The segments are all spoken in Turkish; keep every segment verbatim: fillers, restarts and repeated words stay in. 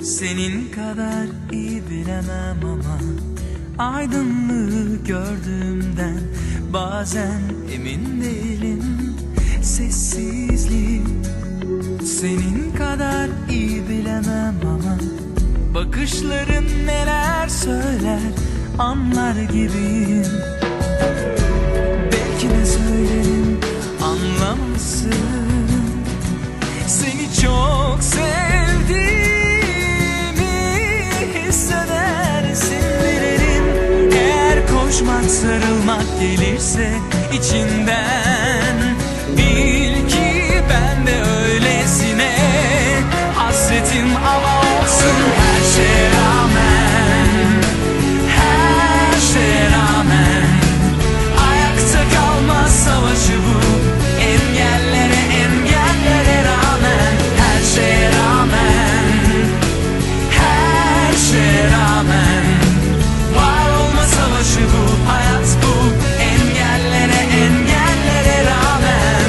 Senin kadar iyi bilemem ama aydınlığı gördüğümden bazen emin değilim. Sessizliği senin kadar iyi bilemem ama bakışların neler söyler anlar gibiyim. Belki de söylerim anlamasın. Seni çok sevdiğimi hissedersin, bilirim. Eğer koşmak sarılmak gelirse içinden, bil ki ben de öylesine hasretim ama olsun. Her şeye rağmen, her şeye rağmen ayakta kalmaz savaşı bu. Engellere engellere rağmen, her şeye rağmen, her şeye rağmen var olma savaşı bu. Hayat bu, engellere engellere rağmen.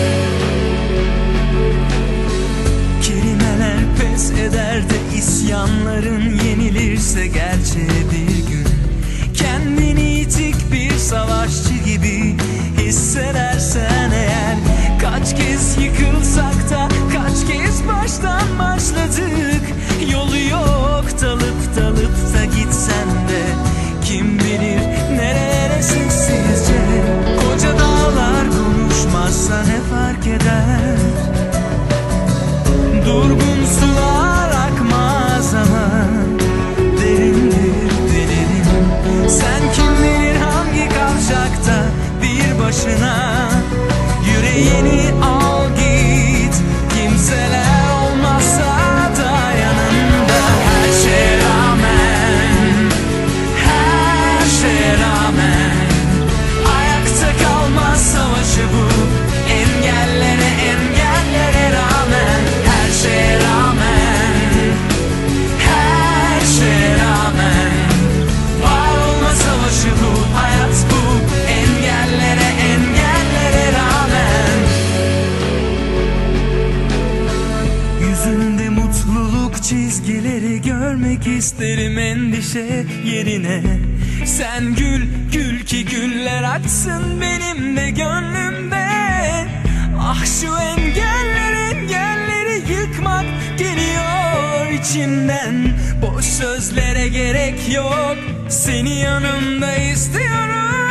Kelimeler pes eder de isyanların yenilirse gerçeğe bir gün, kendini yitik bir savaşçı gibi hissedersen eğer, kaç kez yıkılsak da kaç kez baştan başladık. Yolu yok dalıp dalıp da gitsen de kim bilir nerelere sessizce. Koca dağlar konuşmazsa ne fark eder? Durgun sular akmaz ama derindir derin. Sen kim bilir hangi kavşakta bir başına yüreğini al git. Kimseler olmazsa da yanında. Her şeye rağmen, her şeye rağmen ayakta kalmaz savaşı bu. Engellere engellere rağmen, her şeye rağmen, her şeye rağmen var olma savaşı bu. Hayat bu, engellere engellere rağmen. Yüzünde mutluluk çizgileri görmek isterim endişe yerine. Sen gül, gül ki güller açsın benim de gönlümde. Ah şu engeller engelleri yıkmak geliyor içimden. Boş sözlere gerek yok, seni yanımda istiyorum.